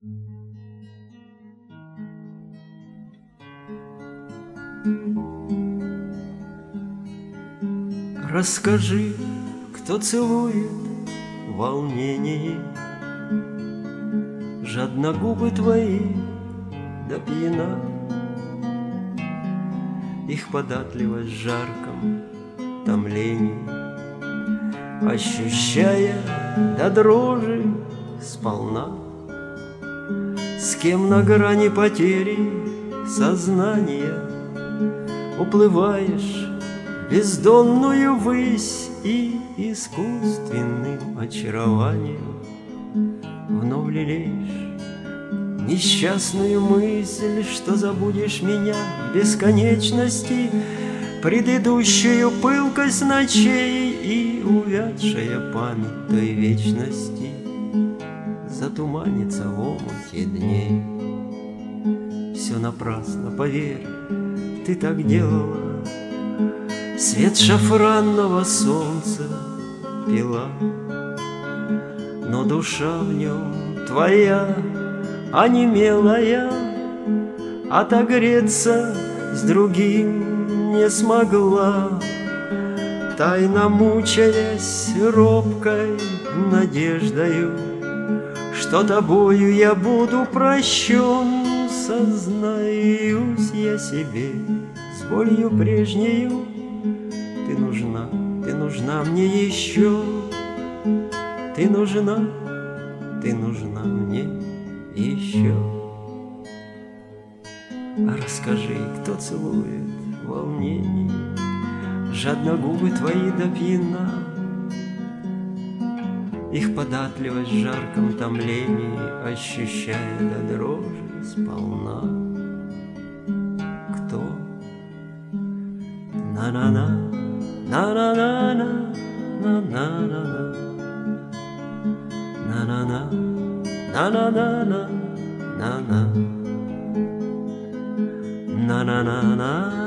Расскажи, кто целует в волнении, жадно губы твои до пьяна, их податливость в жарком томлении, ощущая до дрожи сполна. С кем на грани потери сознания уплываешь в бездонную высь и искусственным очарованием вновь лелеешь несчастную мысль, что забудешь меня в бесконечности, предыдущую пылкость ночей и увядшая память той вечности затуманится в омуте дней. Все напрасно, поверь, ты так делала, свет шафранного солнца пила, но душа в нем твоя онемелая отогреться с другим не смогла, тайно мучаясь робкой надеждою, что тобою я буду прощен. Сознаюсь я себе с болью прежнею, ты нужна мне еще, ты нужна мне еще. А расскажи, кто целует в волнении, жадно губы твои до пьяна, их податливость в жарком томлении, ощущая до дрожи сполна. Кто? На-на-на, на-на-на-на, на-на-на-на, на-на-на, на-на-на-на, на-на, на-на-на-на.